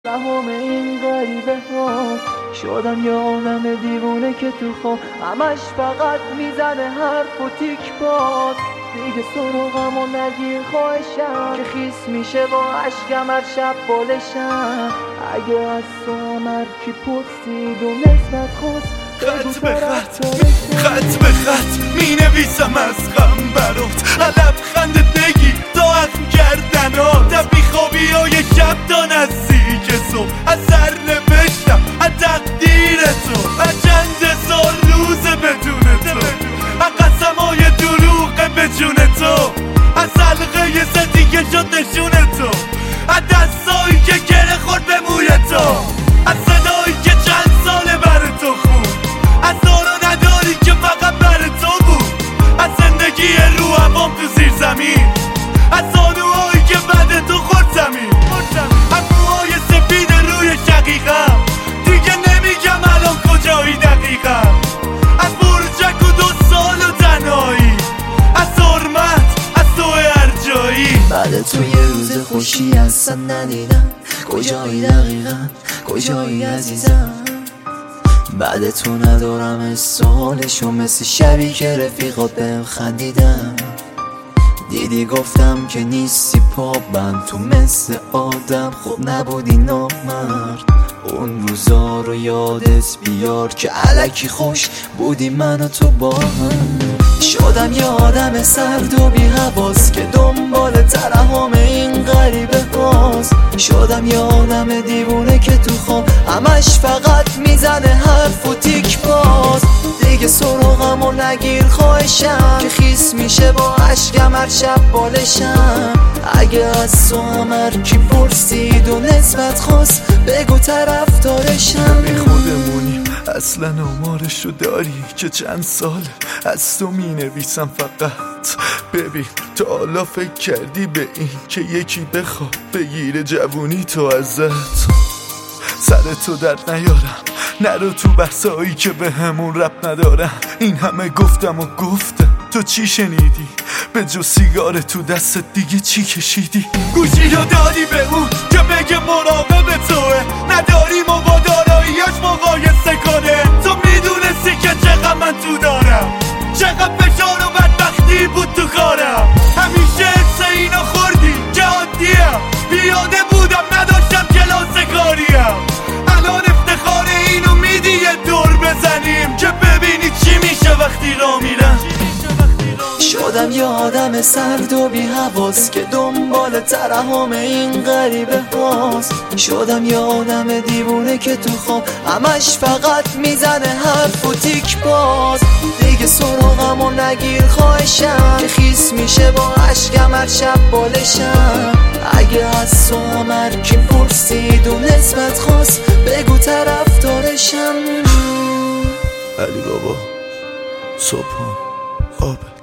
تمام این غریبه ها شدم یه آدم دیوونه که تو خواب همش فقط میزنه حرف و تیک باز. دیگه سراغمو نگیر خواهشم که خیس میشه با عشقم هر شب بالشم. اگه از تو هر کی پرسید و نسبت خواست خط به خط می نویسم از غم برات لبخندت بگی تا اخم کردنات بیخوابی های شب تا نزدیک صبح از سر نوشتم از تقدیر تو از چند سال روز بدون تو از قسم های دروغ به جون تو از حلقه زدی که شد نشون تو از دستایی که گره خورد به موی تو از صدایی که چند ساله بر تو خون از دارو نداری که فقط بر تو بود از زندگی رو هوام تو زیر زمین از زانوهایی که بعد تو خورد زمین از موهای سفید روی شقیقم دیگه نمیگم الان کجایی دقیقم از برجک و 2 سال و تنهایی از حرمت از تو هر جایی بعد تو یه روز خوشی اصلا ندیدم کجایی دقیقا کجایی عزیزم بعد تو ندارم سالشو مثل شبی که رفیقات بهم خندیدم دیدی گفتم که نیستی پابم تو مثل آدم خب نبودی نامرد اون روزا رو یادت بیار که الکی خوش بودی من و تو با هم شدم یه آدم سرد و بی حواس که دنبال ترحم این غریبه هاست شدم یه آدم دیوونه که تو خواب همش فقط میزنه حرف و تیک باز دیگه سراغمو نگیر خواهشم که خیس میشه با عشقم هر شب بالشم اگه از تو هر کی پرسید و نسبت خواست بگو طرفدارشم بی خودمونیم اصلا آمارشو داری که چند سال از تو می نویسم فقط ببین تا حالا فکر کردی به این که یکی بخواد بگیره جوونی تو ازت سر تو درد نیارم نرو تو بحثایی که به همون رب ندارم این همه گفتم و گفتم تو چی شنیدی به جز سیگار تو دستت دیگه چی کشیدی گوشی رو دادی به اون که بگه مراقب توه نداری ما با داراییاش مقایسه کنه تو میدونستی که چقدر من تو دارم چقدر فشار و بدبختی بود تو کارم همیشه حس اینو خوردی که عادیم بیاده بودم نداشتم کلاس کاریم الان افتخار اینو میدی یه دور بزنیم که ببینی چی میشه وقتی را میرم شدم یه آدم سرد و بی حواس که دنبال ترحم این غریبه هاست شدم یه آدم دیوونه که تو خواب همش فقط میزنه حرف و تیک باز دیگه سراغمو نگیر خواهشم که خیس میشه با عشقم هر شب بالشم اگه از تو هر کی پرسید و نسبت خواست بگو طرفدارشم علی بابا صبحان آب